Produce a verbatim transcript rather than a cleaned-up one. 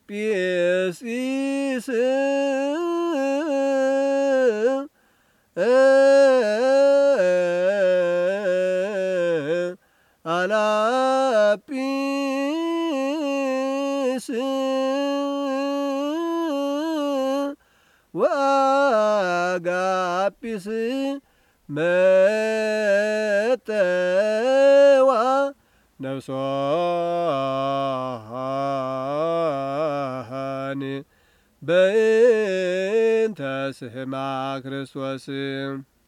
ጲስጢስ አላጲስ ወአጋጲስ መጠዋ ነፍሶን በእንተ ስማ ክርስቶስ